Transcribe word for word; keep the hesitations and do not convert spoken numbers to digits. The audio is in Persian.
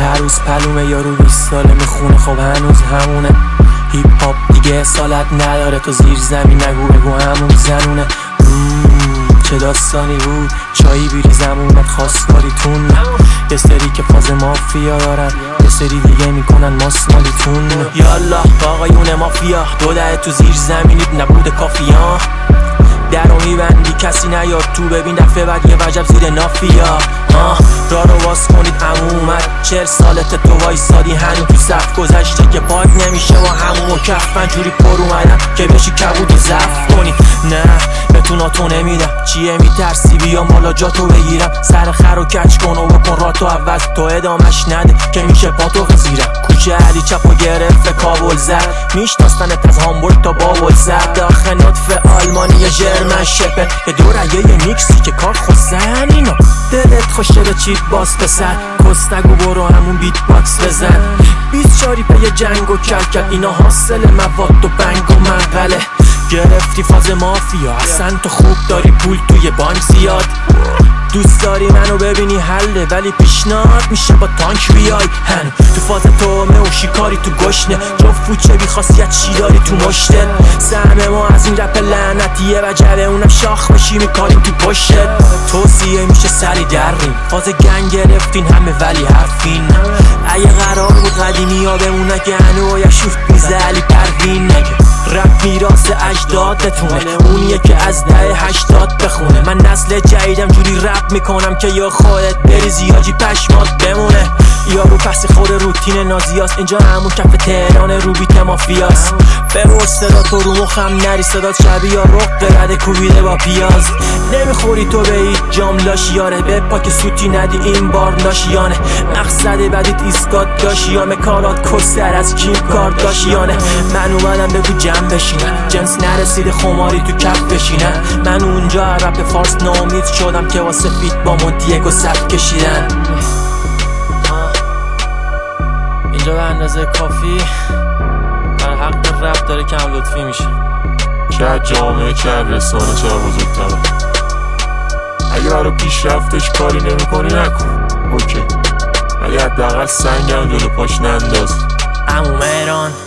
هر روز پلومه یارو بیست ساله میخونه خب هنوز همونه. هیپ هاپ دیگه اصالت نداره تو زیر زمین نگو بگو همون زنونه. چه داستانی بود چایی بیری زمونت خواستاریتون. یه سری که فاز مافیا دارن یه سری دیگه میکنن ماسمالیتون. یالا آقایون مافیا دو ده تو زیر زمینیت نبوده کافیا. درو میبندی کسی نیاد تو ببین دفعه بعد یه وجب زیر نافیا. آه را رو واس کنید عمومت چهل سالت تو وایسادی هنو تو صف گذشته که پاک نمیشه و همون و کف من جوری پر اومدم که بشی کبود و زف کنی. نه بتونا تو نمیدم چیه میترسی بیا مالا جا تو بگیرم. سر خر و کچ کن و بکن را تو عوض تو ادامش نده که میشه پاتو خزیرم. کوچه علی چپ و گرفت کابل زد میشناستنت از هامبورگ تا بابل زد. داخل نطف آلمانی یا ژرمن شپه یه دورگه یه میکسی که کار خوزن اینا. دلت خوشه به چیت باز پسر کس نگو برو همون بیت باکس بزن. بیست چاری پی جنگ و کلکل اینا حاصل مواد و بنگ و منقله. گرفتی فاز مافیا اصلا تو خوب داری پول توی بانک زیاد. دوست داری منو ببینی حله ولی پیشنهاد میشه با تانک بیای هنو. تو فاز تومه و شیکاری تو گشنه جفت فوچه بی خاصیت چی داری تو مشتت. سهم ما از این رپ لعنتیه و جبه اونم شاخ بشی میکاریم تو پشتت. توصیه میشه سری درین فاز گنگ گرفتین همه ولی حرفین. اگه قرار بود قدیمی ها بمونه که هنو یا شوفت میزه علی پروین. رپ میراث اجدادتونه اونیه که از ده هشتاد بخونه. من نسل جدیدم جوری رپ میکنم که یا خودت بریزی یا جی پشمات بمونه. یارو پس خود روتین نازیاست اینجا همون کف تهران رو بیت مافیاست. برو صدا تو رو مخم نری صدات شبیه یا رق رده کوبیده با پیاز. نمیخوری تو به هیچ جام لاشیاره به پاک سوتی ندی این بار ناشیانه. مقصد بدیت ایسکات داشیامه کارات کسر از کیم کار داشیانه. من اومدم بگو جمع بشینن جنس نرسیده خماری تو کف بشینن. من اونجا رپ فارس نامید شدم که واسه فیت با مونتیک و سب کشیدن. اینجا به اندازه کافی در حق رپ داره کم لطفی میشه. چه جامعه چه رسانه چه بزرگتره. اگه برای پیشرفتش کاری نمی کنی نکن اوکی ولی حداقل سنگم جلو پاش ننداز. عمو مهران